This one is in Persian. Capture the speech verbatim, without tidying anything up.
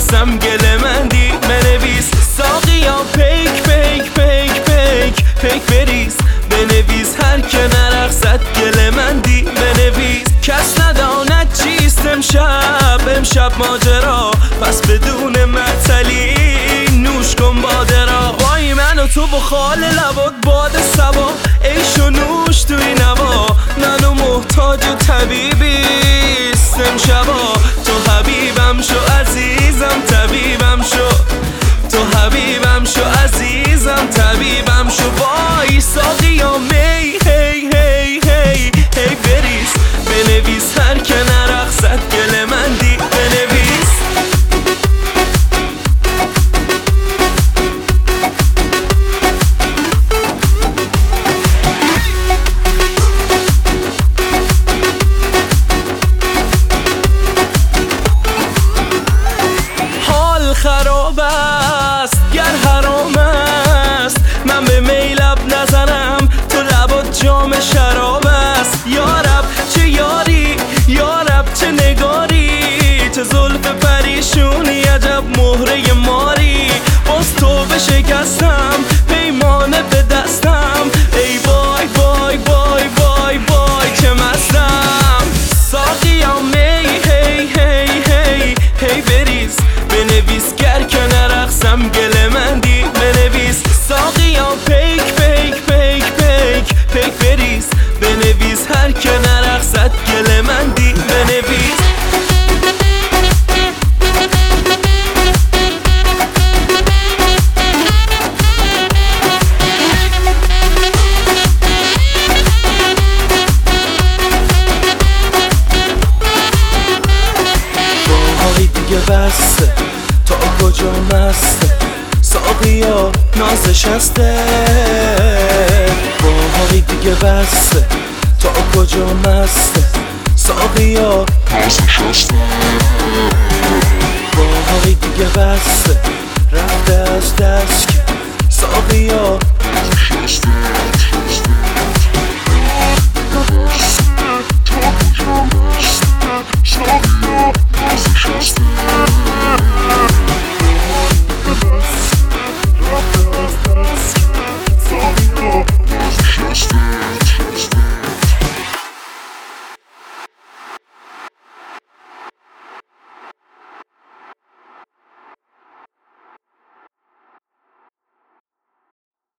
نرقصم گله مندی بنویس ساقیا پیک پیک پیک پیک پیک بریز بنویس هر که نرقصد گله مندی بنویس کس نداند چیست امشب امشب ماجرا پس بدون معطلی نوش کن باده را وای من و تو با خال لبات باد سبا عیش و نوش توی نوا منو محتاج طبیبیست امشبا تو حبیبم شو عزیزم طبیبم شو تو حبیبم شو عزیزم طبیبم شو وای ساقیا می هی هی هی هی بریز بنویس هر که نرقصد گله مندی بنویس حال خراب است گر حرام است من به می لب نزنم تو لبات جام شراب است یارب چه یاری یارب چه نگاری چه زلف پریشونی عجب مهره ماری باز تو بشکستم پیمانه به دستم ای وای وای وای وای وای چه مستم ساقیا می هی هی هی هی بریز بنویس گر که نرقصم گله مندی بنویس ساقیا پیک پیک پیک پیک پیک بریز بنویس هر که نرقصد گله مندی بنویس وای دیگه بسته تا کجا مسته ساقیا نازش هسته وای دیگه بسته تا کجا مسته ساقیا نازش هسته وای دیگه بسته رفته از دست که ساقیا نازش هسته